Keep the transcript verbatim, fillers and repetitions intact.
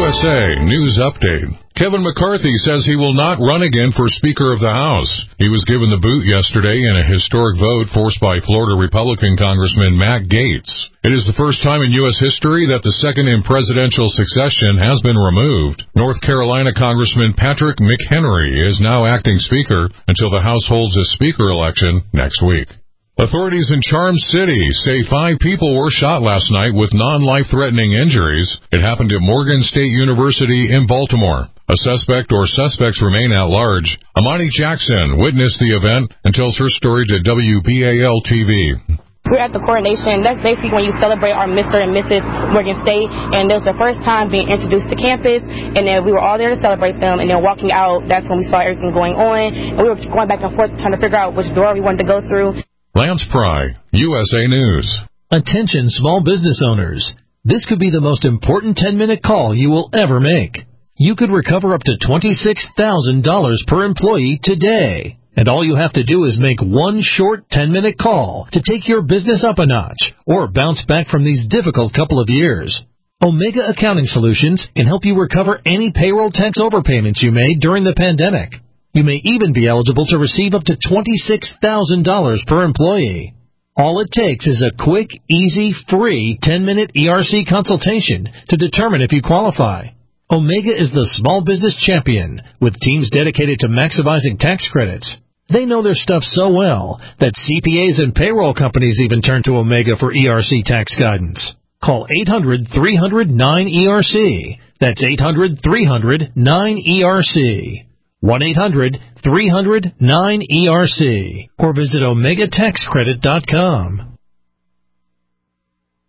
S A News Update. Kevin McCarthy says he will not run again for Speaker of the House. He was given the boot yesterday in a historic vote forced by Florida Republican Congressman Matt Gaetz. It is the first time in U S history that the second in presidential succession has been removed. North Carolina Congressman Patrick McHenry is now acting Speaker until the House holds a Speaker election next week. Authorities in Charm City say five people were shot last night with non-life-threatening injuries. It happened at Morgan State University in Baltimore. A suspect or suspects remain at large. Amani Jackson witnessed the event and tells her story to W B A L T V. We're at the coronation. That's basically when you celebrate our Mister and Missus Morgan State, and it was the first time being introduced to campus, and then we were all there to celebrate them, and then walking out, that's when we saw everything going on, and we were going back and forth trying to figure out which door we wanted to go through. Lance Pry, U S A News. Attention small business owners. This could be the most important ten-minute call you will ever make. You could recover up to twenty-six thousand dollars per employee today. And all you have to do is make one short ten-minute call to take your business up a notch or bounce back from these difficult couple of years. Omega Accounting Solutions can help you recover any payroll tax overpayments you made during the pandemic. You may even be eligible to receive up to twenty-six thousand dollars per employee. All it takes is a quick, easy, free ten-minute E R C consultation to determine if you qualify. Omega is the small business champion with teams dedicated to maximizing tax credits. They know their stuff so well that C P As and payroll companies even turn to Omega for E R C tax guidance. Call eight hundred, three hundred, nine E R C. That's eight hundred, three hundred, nine E R C. one eight hundred, three hundred, nine E R C. Or visit omega tax credit dot com.